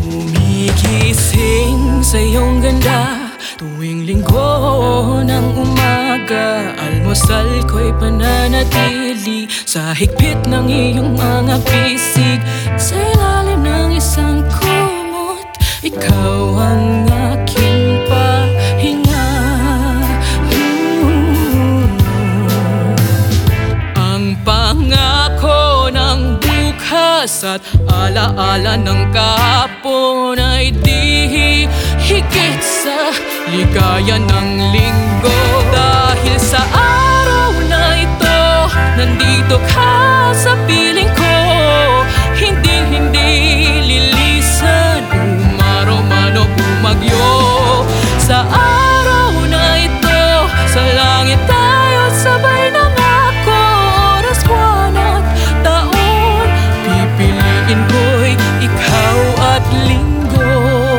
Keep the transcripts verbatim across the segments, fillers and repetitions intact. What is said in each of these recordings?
Gumigising sa iyong ganda tuwing linggo ng umaga. Almusal ko'y pananatili sa higpit ng iyong mga pisig. Sa ilalim ng isang kumot, ikaw ang aking pahinga. hmm. Ang pangako ng bukas at alaala ng kahapon ay di higit sa ligaya ng linggo. Dahil sa araw na ito, nandito ka sa piling ko. Hindi, hindi lilisan, umaraw man o bumagyo. Sa araw na ito, sa langit tayo sabay nangako. Oras, buwan at taon, pipiliin ko'y ikaw at linggo.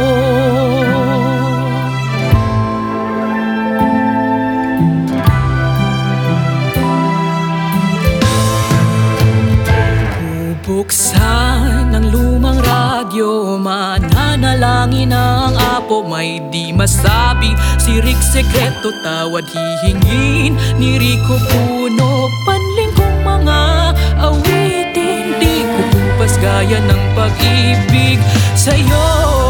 Buksan ang lumang radyo, mananalangin ang apo. May di masabi, sirik sekreto, tawad hihingin ni Rico Puno. Panling kong mga awitin, di ko kupas gaya ng pag-ibig sa'yo.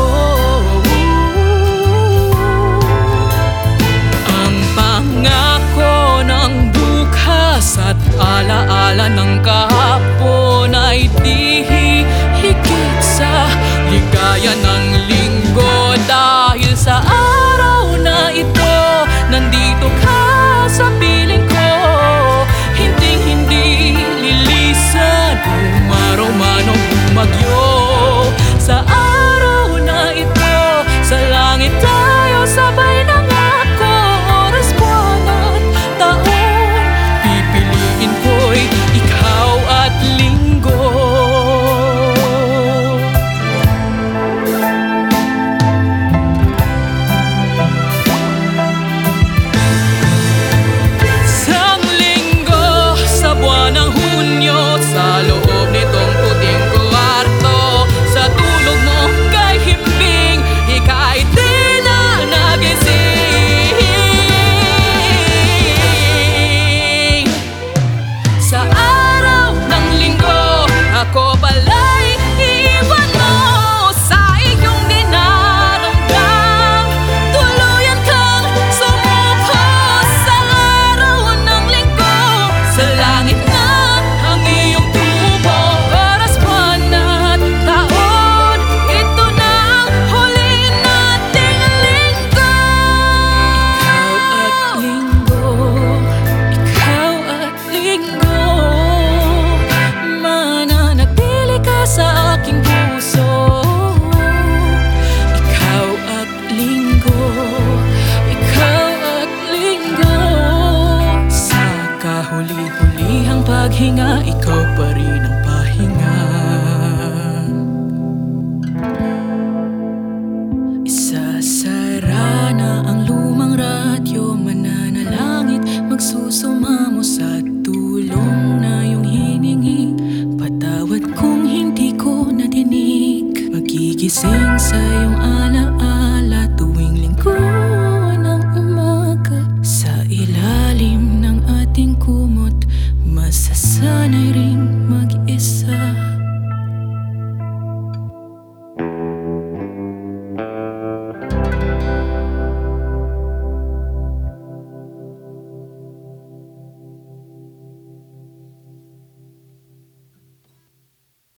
Ang pangako ng bukas at alaala ng kahapon ay di higit sa ligaya ng linggo. Dahil sa araw na ito, nandito ka sa piling ko. Hindi, hindi lilisan, umaraw man o bumagyo. Sa araw na ito, sa langit tayo sabay nangako. Oras, buwan at taon, pipiliin ko'y ikaw at linggo. Sang linggo sa buwan ng Hunyo, sa loob nitong puting kwarto, sa tulog mo kay himbing, ika'y di na nagising. Sa araw ng linggo, ako pala'y iiwan mo. Sa iyong dinaramdam, tuluyan kang sumuko. Sa araw ng linggo, sa langit na ang iyong tubo. Oras, buwan at taon, ito na ang huli nating linggo. Ikaw at linggo, ikaw at linggo, mananatili ka sa aking puso. Ikaw at linggo, ikaw at linggo, sa kahuli-hulihang paghinga, ikaw pa rin ang pahinga. Isasara na ang lumang radyo, mananalangit, magsusumamo sa tulong na iyong hiningi. Patawad kung hindi ko nadinig, magigising sa iyong alaala.